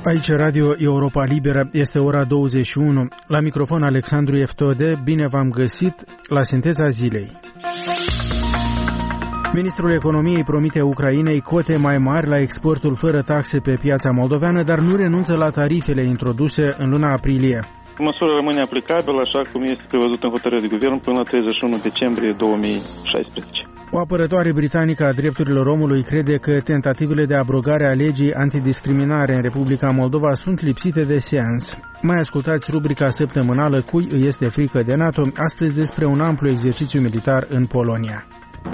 Aici Radio Europa Liberă, este ora 21. La microfon Alexandru Eftode, bine v-am găsit la Sinteza Zilei. Ministrul Economiei promite Ucrainei cote mai mari la exportul fără taxe pe piața moldoveană, dar nu renunță la tarifele introduse în luna aprilie. Măsura rămâne aplicabilă așa cum este prevăzut în hotărârea de guvern până la 31 decembrie 2016. O apărătoare britanică a drepturilor omului crede că tentativele de abrogare a legii antidiscriminare în Republica Moldova sunt lipsite de sens. Mai ascultați rubrica săptămânală Cui îi este frică de NATO, astăzi despre un amplu exercițiu militar în Polonia.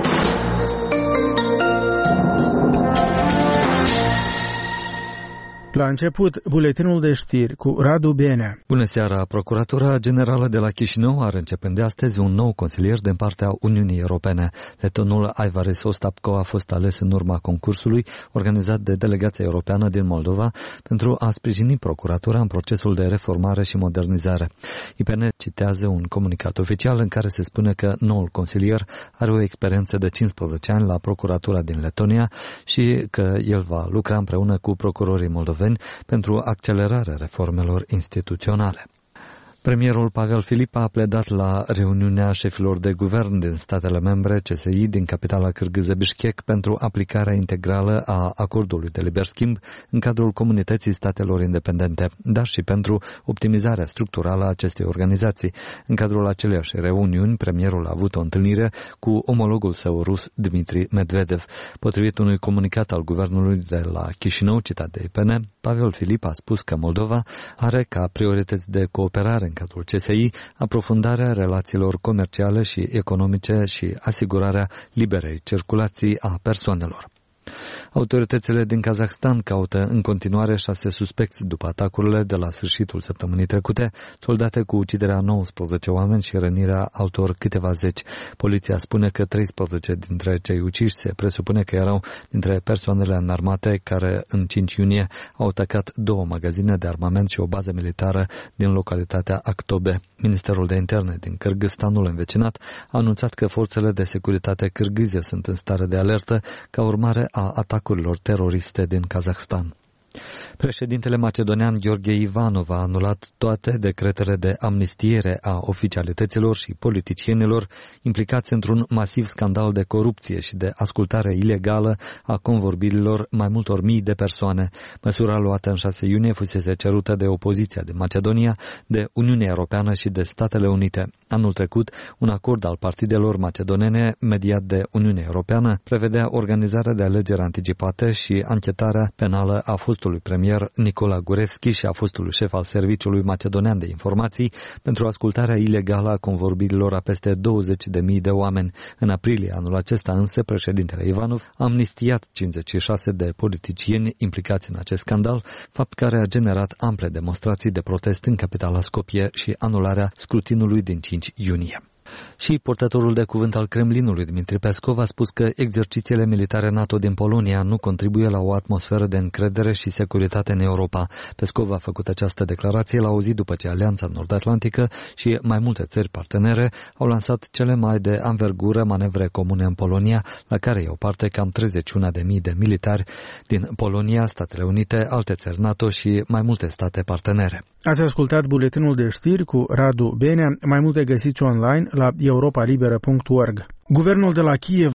La început, buletinul de știri cu Radu Benea. Bună seara! Procuratura Generală de la Chișinău are începând de astăzi un nou consilier din partea Uniunii Europene. Letonul Aivaris Ostapko a fost ales în urma concursului organizat de Delegația Europeană din Moldova pentru a sprijini procuratura în procesul de reformare și modernizare. IPN citează un comunicat oficial în care se spune că noul consilier are o experiență de 15 ani la procuratura din Letonia și că el va lucra împreună cu procurorii moldoveni pentru accelerarea reformelor instituționale. Premierul Pavel Filip a pledat la reuniunea șefilor de guvern din statele membre CSI din capitala cârgâză Bishkek pentru aplicarea integrală a acordului de liber schimb în cadrul comunității statelor independente, dar și pentru optimizarea structurală a acestei organizații. În cadrul aceleiași reuniuni, premierul a avut o întâlnire cu omologul său rus Dmitri Medvedev. Potrivit unui comunicat al guvernului de la Chișinău, citat de IPN, Pavel Filip a spus că Moldova are ca priorități de cooperare în cadrul CSI aprofundarea relațiilor comerciale și economice și asigurarea liberei circulații a persoanelor. Autoritățile din Kazahstan caută în continuare 6 suspecți după atacurile de la sfârșitul săptămânii trecute, soldate cu uciderea 19 oameni și rănirea altor câteva zeci. Poliția spune că 13 dintre cei uciși se presupune că erau dintre persoanele înarmate care în 5 iunie au atacat 2 magazine de armament și o bază militară din localitatea Aktobe. Ministerul de Interne din Kârgâzstanul învecinat a anunțat că forțele de securitate cârgâze sunt în stare de alertă ca urmare a atacurilor teroriste din Kazahstan. Președintele macedonian Gheorghe Ivanov a anulat toate decretele de amnistiere a oficialităților și politicienilor implicați într-un masiv scandal de corupție și de ascultare ilegală a convorbirilor mai multor mii de persoane. Măsura luată în 6 iunie fusese cerută de opoziția din Macedonia, de Uniunea Europeană și de Statele Unite. Anul trecut, un acord al partidelor macedonene mediat de Uniunea Europeană prevedea organizarea de alegeri anticipate și anchetarea penală a fostului premier Nicola Gurevski și a fostului șef al Serviciului Macedonian de Informații pentru ascultarea ilegală a convorbirilor a peste 20.000 de oameni. În aprilie anul acesta însă, președintele Ivanov a amnistiat 56 de politicieni implicați în acest scandal, fapt care a generat ample demonstrații de protest în capitala Skopje și anularea scrutinului din 5 iunie. Și purtătorul de cuvânt al Kremlinului, Dmitri Peskov, a spus că exercițiile militare NATO din Polonia nu contribuie la o atmosferă de încredere și securitate în Europa. Peskov a făcut această declarație la o zi după ce Alianța Nord-Atlantică și mai multe țări partenere au lansat cele mai de anvergură manevre comune în Polonia, la care iau parte cam 31.000 de militari din Polonia, Statele Unite, alte țări NATO și mai multe state partenere. Ați ascultat buletinul de știri cu Radu Benea, mai multe găsiți online la europalibera.org. Guvernul de la Kiev